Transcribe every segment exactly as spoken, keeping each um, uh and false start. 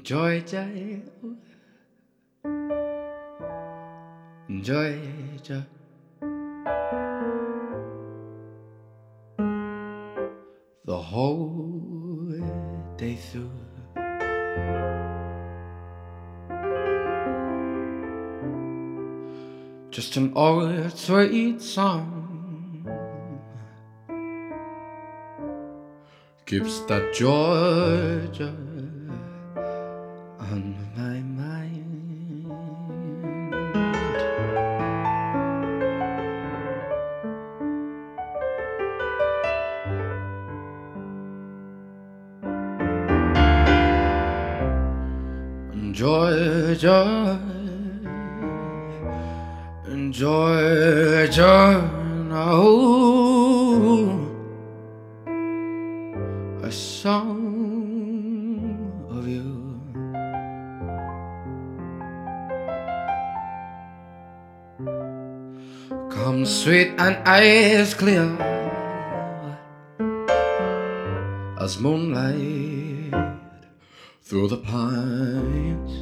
Georgia, Georgia, the whole day through. Just an old sweet song keeps that Georgia on my mind. Georgia, Georgia, now a song of you. Come sweet and eyes clear as moonlight through the pines.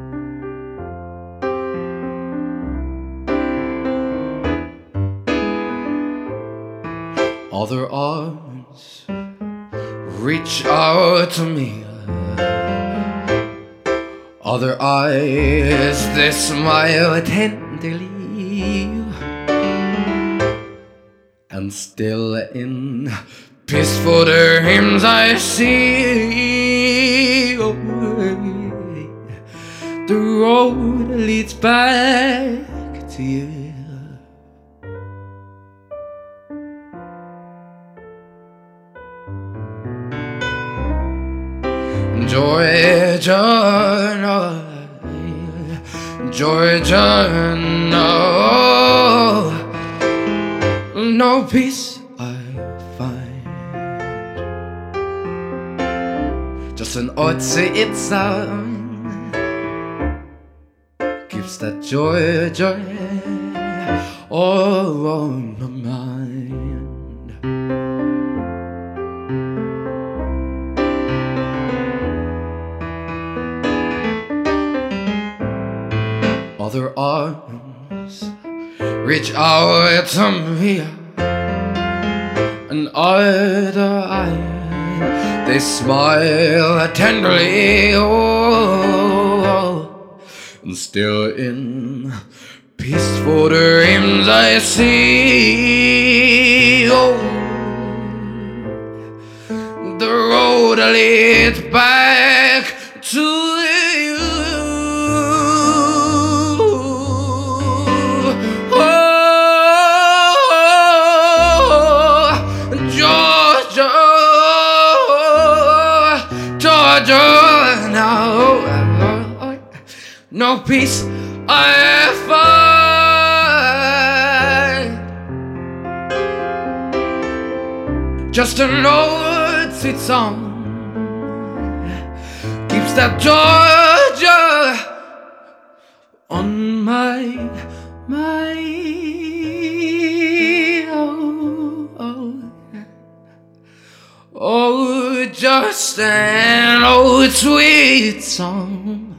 Other arms reach out to me, other eyes they smile tenderly, and still in peaceful dreams I see oh, the road leads back to you. Georgia, no, Georgia, no, no peace I find, just an odd sweet sound keeps that Georgia all on my mind. Other arms reach out to me, and other eyes they smile tenderly, oh, and still in peaceful dreams I see oh, the road leads back to you. Georgia, now no peace I find, just an old sweet song keeps that Georgia on my mind. Oh, oh. Oh, just an old sweet song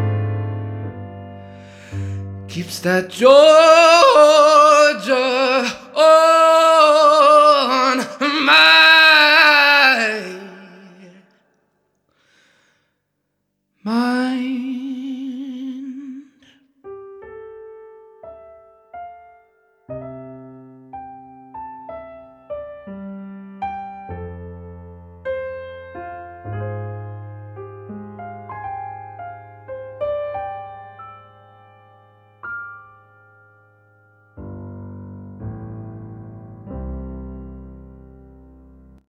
keeps that Georgia